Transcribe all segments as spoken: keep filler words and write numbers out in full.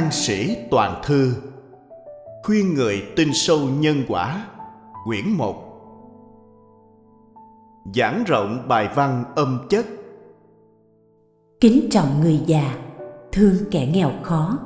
An Sĩ Toàn Thư. Khuyên người tin sâu nhân quả. Quyển một. Giảng rộng bài văn âm chất. Kính trọng người già, thương kẻ nghèo khó.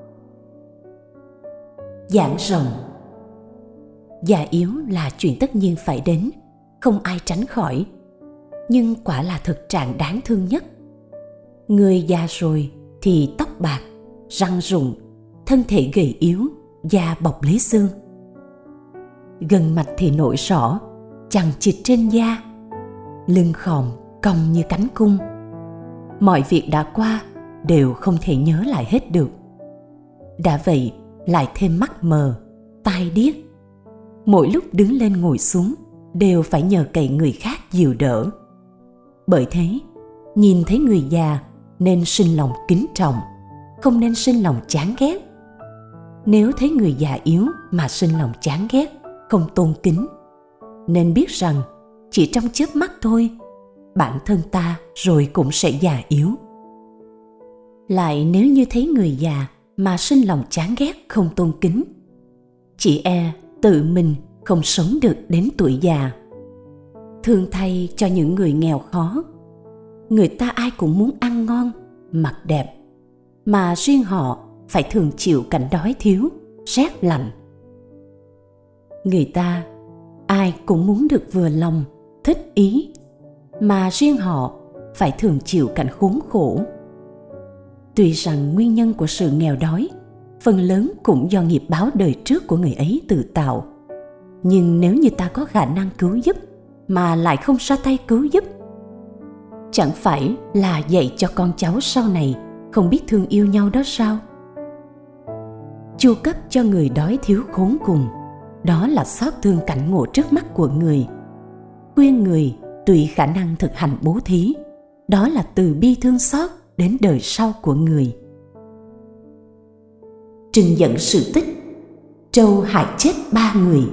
Giảng rộng. Già yếu là chuyện tất nhiên phải đến, không ai tránh khỏi. Nhưng quả là thực trạng đáng thương nhất. Người già rồi thì tóc bạc, răng rụng, thân thể gầy yếu, da bọc lấy xương. Gân mạch thì nổi rõ, chằng chịt trên da, lưng khòm cong như cánh cung. Mọi việc đã qua đều không thể nhớ lại hết được. Đã vậy lại thêm mắt mờ, tai điếc. Mỗi lúc đứng lên ngồi xuống đều phải nhờ cậy người khác dìu đỡ. Bởi thế, nhìn thấy người già nên sinh lòng kính trọng, không nên sinh lòng chán ghét. Nếu thấy người già yếu mà sinh lòng chán ghét, không tôn kính, nên biết rằng chỉ trong chớp mắt thôi, bản thân ta rồi cũng sẽ già yếu. Lại nếu như thấy người già mà sinh lòng chán ghét, không tôn kính, chỉ e tự mình không sống được đến tuổi già. Thương thay cho những người nghèo khó. Người ta ai cũng muốn ăn ngon, mặc đẹp, mà riêng họ phải thường chịu cảnh đói thiếu, rét lạnh. Người ta ai cũng muốn được vừa lòng, thích ý, mà riêng họ phải thường chịu cảnh khốn khổ. Tuy rằng nguyên nhân của sự nghèo đói phần lớn cũng do nghiệp báo đời trước của người ấy tự tạo, nhưng nếu như ta có khả năng cứu giúp mà lại không ra tay cứu giúp, chẳng phải là dạy cho con cháu sau này không biết thương yêu nhau đó sao? Chu cấp cho người đói thiếu khốn cùng, đó là xót thương cảnh ngộ trước mắt của người. Khuyên người tùy khả năng thực hành bố thí, đó là từ bi thương xót đến đời sau của người. Trình dẫn sự tích trâu hại chết ba người.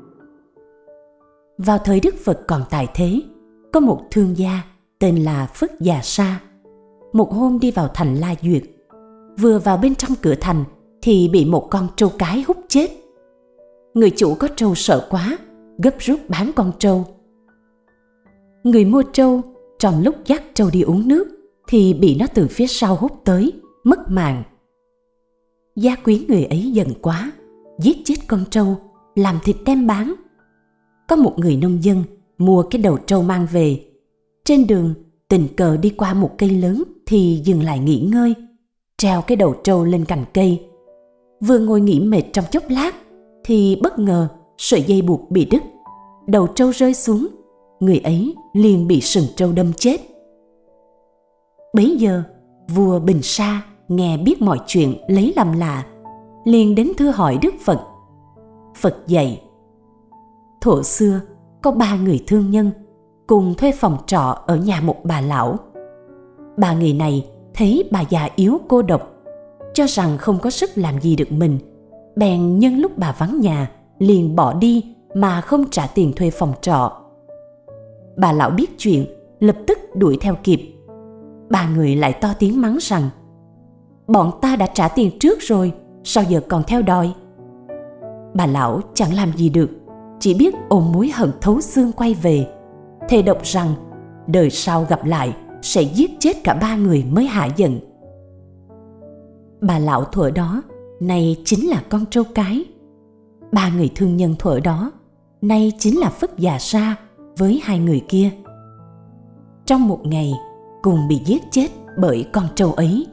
Vào thời Đức Phật còn tại thế, có một thương gia tên là Phất Già Sa. Một hôm đi vào thành La Duyệt, vừa vào bên trong cửa thành thì bị một con trâu cái hút chết. Người chủ có trâu sợ quá, gấp rút bán con trâu. Người mua trâu trong lúc dắt trâu đi uống nước thì bị nó từ phía sau hút tới, mất mạng. Gia quyến người ấy giận quá, giết chết con trâu, làm thịt đem bán. Có một người nông dân mua cái đầu trâu mang về. Trên đường tình cờ đi qua một cây lớn thì dừng lại nghỉ ngơi, treo cái đầu trâu lên cành cây. Vừa ngồi nghỉ mệt trong chốc lát thì bất ngờ sợi dây buộc bị đứt, đầu trâu rơi xuống, người ấy liền bị sừng trâu đâm chết. Bấy giờ vua Bình Sa nghe biết mọi chuyện lấy làm lạ, liền đến thưa hỏi Đức Phật. Phật dạy: thuở xưa có ba người thương nhân cùng thuê phòng trọ ở nhà một bà lão. Ba người này thấy bà già yếu cô độc, cho rằng không có sức làm gì được mình, bèn nhân lúc bà vắng nhà liền bỏ đi mà không trả tiền thuê phòng trọ. Bà lão biết chuyện, lập tức đuổi theo kịp. Ba người lại to tiếng mắng rằng: bọn ta đã trả tiền trước rồi, sao giờ còn theo đòi? Bà lão chẳng làm gì được, chỉ biết ôm mối hận thấu xương quay về, thề độc rằng đời sau gặp lại sẽ giết chết cả ba người mới hạ giận. Bà lão thuở đó nay chính là con trâu cái. Ba người thương nhân thuở đó nay chính là Phất Già Sa với hai người kia. Trong một ngày cùng bị giết chết bởi con trâu ấy.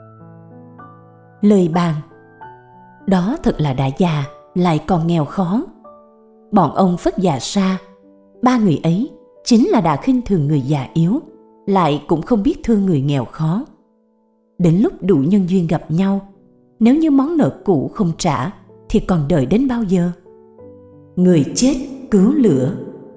Lời bàn: đó thật là đã già lại còn nghèo khó. Bọn ông Phất Già Sa, ba người ấy chính là đã khinh thường người già yếu, lại cũng không biết thương người nghèo khó. Đến lúc đủ nhân duyên gặp nhau, nếu như món nợ cũ không trả thì còn đợi đến bao giờ? Người chết cứu lửa.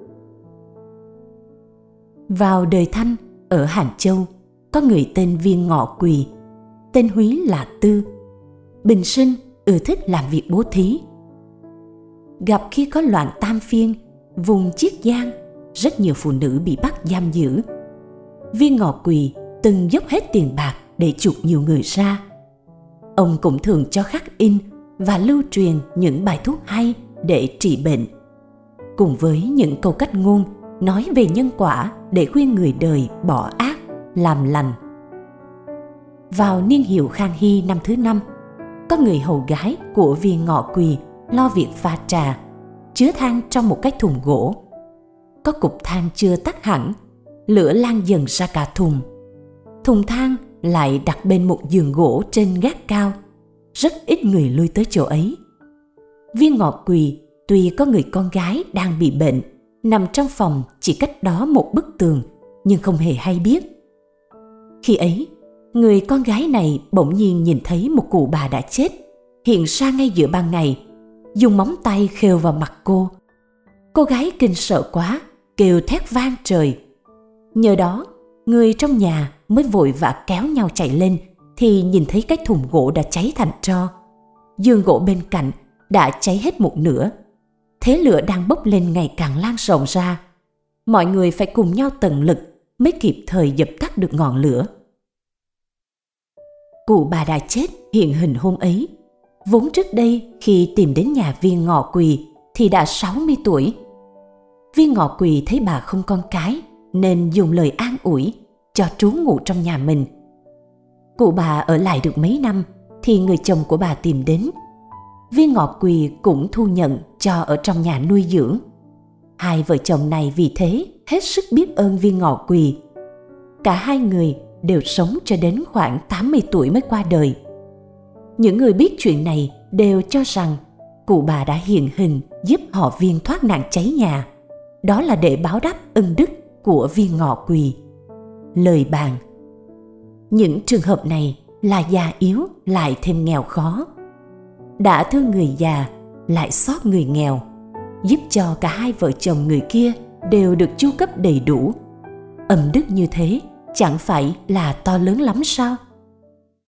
Vào đời Thanh ở Hàn Châu, có người tên Viên Ngọ Quỳ, tên húy là Tư. Bình sinh ưa thích làm việc bố thí. Gặp khi có loạn Tam Phiên, vùng Chiết Giang, rất nhiều phụ nữ bị bắt giam giữ. Viên Ngọ Quỳ từng dốc hết tiền bạc để chuộc nhiều người ra. ông cũng thường cho khắc in và lưu truyền những bài thuốc hay để trị bệnh, cùng với những câu cách ngôn nói về nhân quả để khuyên người đời bỏ ác, làm lành. Vào niên hiệu Khang Hy năm thứ năm, có người hầu gái của Viên Ngọ Quỳ lo việc pha trà, chứa than trong một cái thùng gỗ. Có cục than chưa tắt hẳn, lửa lan dần ra cả thùng. Thùng than lại đặt bên một giường gỗ trên gác cao, rất ít người lui tới chỗ ấy. Viên Ngọ Quỳ tuy có người con gái đang bị bệnh, nằm trong phòng chỉ cách đó một bức tường, nhưng không hề hay biết. Khi ấy, người con gái này bỗng nhiên nhìn thấy một cụ bà đã chết hiện ra ngay giữa ban ngày, dùng móng tay khều vào mặt cô. Cô gái kinh sợ quá, kêu thét vang trời. Nhờ đó, người trong nhà mới vội vã kéo nhau chạy lên thì nhìn thấy cái thùng gỗ đã cháy thành tro. Giường gỗ bên cạnh đã cháy hết một nửa. Thế lửa đang bốc lên ngày càng lan rộng ra. Mọi người phải cùng nhau tận lực mới kịp thời dập tắt được ngọn lửa. Cụ bà đã chết hiện hình hôm ấy. Vốn trước đây khi tìm đến nhà Viên Ngọ Quỳ thì đã sáu mươi tuổi. Viên Ngọ Quỳ thấy bà không con cái nên dùng lời an ủi cho trú ngụ trong nhà mình. Cụ bà ở lại được mấy năm thì người chồng của bà tìm đến. Viên Ngọ Quỳ cũng thu nhận cho ở trong nhà nuôi dưỡng. Hai vợ chồng này vì thế hết sức biết ơn Viên Ngọ Quỳ. Cả hai người đều sống cho đến khoảng tám mươi tuổi mới qua đời. Những người biết chuyện này đều cho rằng cụ bà đã hiện hình giúp họ Viên thoát nạn cháy nhà. Đó là để báo đáp ân đức của Viên Ngọ Quỳ. Lời bàn: những trường hợp này là già yếu lại thêm nghèo khó. Đã thương người già lại xót người nghèo, giúp cho cả hai vợ chồng người kia đều được chu cấp đầy đủ. Ân đức như thế chẳng phải là to lớn lắm sao?